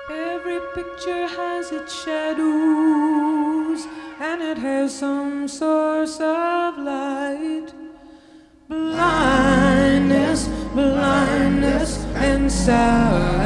Every picture has its shadows, and it has some source of light. Blindness, blindness, and sadness.